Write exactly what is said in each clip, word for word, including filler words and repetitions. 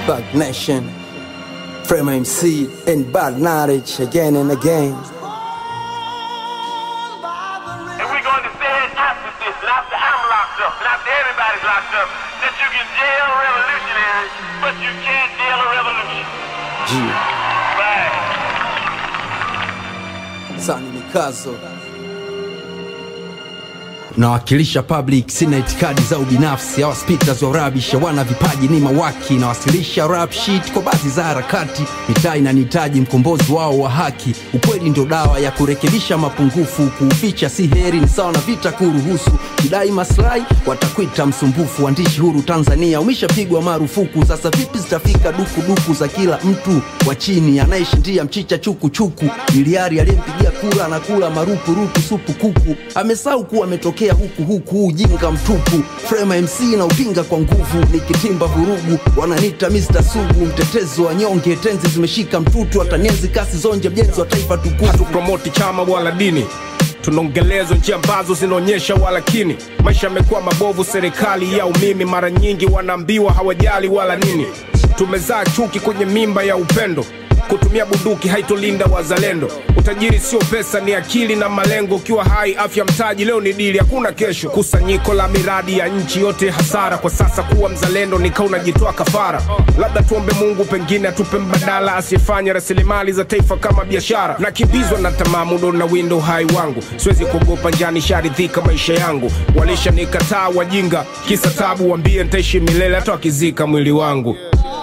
Bad Nation, Frame M C, and Bad Knowledge again and again. And we're going to say it after this, and after I'm locked up, and after everybody's locked up, that you can jail revolutionaries, but you can't jail a revolution. G. Right. Sani Mikazo. Nawakilisha public, sina itikadi za ubinafsi. Hawa speakers wa rabisha wana vipaji ni mawaki. Nawasilisha rap shit kwa baadhi za harakati. Mitaa inanihitaji mkombozi wao wa haki. Ukweli ndio dawa ya kurekebisha mapungufu. Kuuficha si heri, ni sawa na vita kuruhusu. Kidai maslahi watakuita msumbufu. Waandishi huru Tanzania umeshapigwa marufuku. Sasa vipi zitafika duku duku za kila mtu wa chini anayeshindia mchicha chuku chuku? Miliari aliyempigia kura na kula marupu rupu supu kuku. Amesahau kuwa ametokea huku huku ujinga mtupu. Frame M C na upinga kwa nguvu, nikitimba vurugu wananiita mister Sugu. Mtetezo wa nyonge, tenzi zimeshika mtutu. Atanienzi kasi zonje, mjenzi wa taifa tukufu. Hatupromoti chama wala dini, tunaongelezo njia ambazo zinaonyesha walakini. Maisha yamekuwa mabovu, serikali ya umimi. Mara nyingi wanaambiwa hawajali wala nini. Tumezaa chuki kwenye mimba ya upendo. Kutumia bunduki haitolinda wazalendo. Utajiri sio pesa, ni akili na malengo. Ukiwa hai afya mtaji, leo ni dili, hakuna kesho. Kusanyiko la miradi ya nchi yote hasara. Kwa sasa kuwa mzalendo nika unajitoa kafara. Labda tuombe Mungu pengine atupe mbadala, asifanye rasilimali za taifa kama biashara. Nakimbizwa na tamaa, mudo na window hai wangu. Siwezi kuogopa njani, sharidhika maisha yangu. Walisha nikataa wajinga, kisa tabu. Waambie nitaishi milele hata wakizika mwili wangu.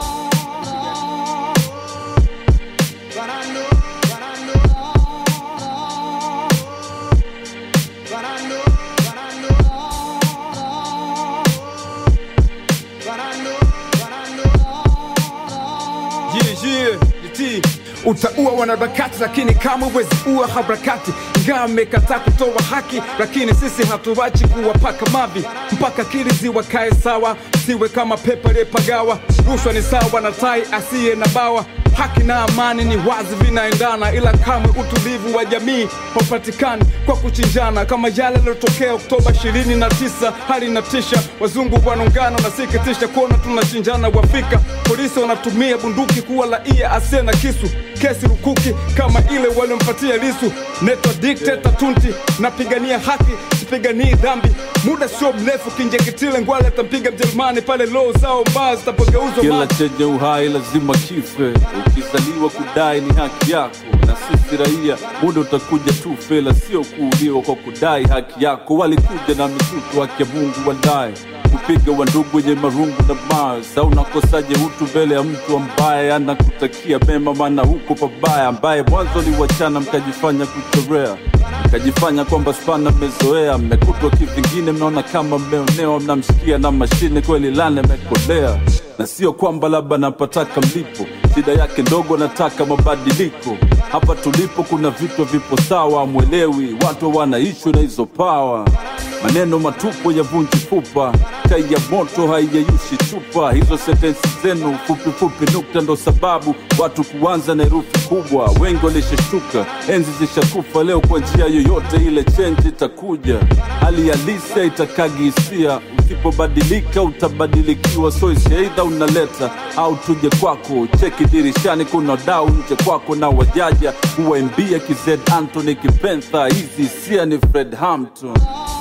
Utaua wanaharakati lakini kama uwezi ua harakati. Ingawa mmekataa kutoa haki, lakini sisi hatuwachi kuwapaka mavi mpaka kili ziwakae sawa. Siwe kama pepa lepagawa. Rushwa ni sawa na tai asiye na bawa. Haki na amani ni wazi vinaendana, ila kama utulivu wa jamii haupatikani kwa kuchinjana. Kama yale yalotokea Oktoba ishirini na tisa, hali inatisha. Wazungu wanaungana na sikitisha kuona tunachinjana Waafrika. Polisi wanatumia bunduki kuwa raia asiye na kisu. Kesi rukuki kama ile waliompatia Lissu. Neto dictator tunti, napigania haki, sipiganii dhambi. Muda sio mrefu kinjekitile ngwale atampiga Mjerumani pale law zao mbaya zitapogeuzwa. Kila chenye uhai lazima kife. Ukizaliwa kudai ni haki yako. Na sisi raia muda utakuja tu fela, sio kuuliwa kwa kudai haki yako. Walikuja na mitutu haki ya Mungu wadai. Kupiga wandugu wenye marungu na mars. Au nakosaje utu mbele ya mtu ambaye anakutakia mema, maana huko pabaya. Ambaye mwanzo ni wachana mkajifanya kuchorea, mkajifanya kwamba spana mmezoea. Mmekutwa kivingine, mnaona kama mmeonewa. Mnamshikia na mashine, kweli lane mekolea. Na sio kwamba labda napataka mlipo, shida yake ndogo nataka mabadiliko. Hapa tulipo kuna vitu vipo sawa, mwelewi watu wanaishwa na hizo power. Maneno matupo ya vunji fupa, kai ya moto haiyeyushi chupa. Hizo sentensi zenu fupi fupi nukta ndo sababu watu kuanza na herufi kubwa. Wengi walishashuka, enzi zishakufa. Leo kwa njia yoyote ile change itakuja. Hali halisi itakagi hisia. Usipobadilika utabadilikiwa. So isi either unaleta au tuje kwako. Cheki dirishani kuna dau nje kwako. Na wajaja kuwaimbia kized Anthony Kipentha. Hizi hisia ni Fred Hampton.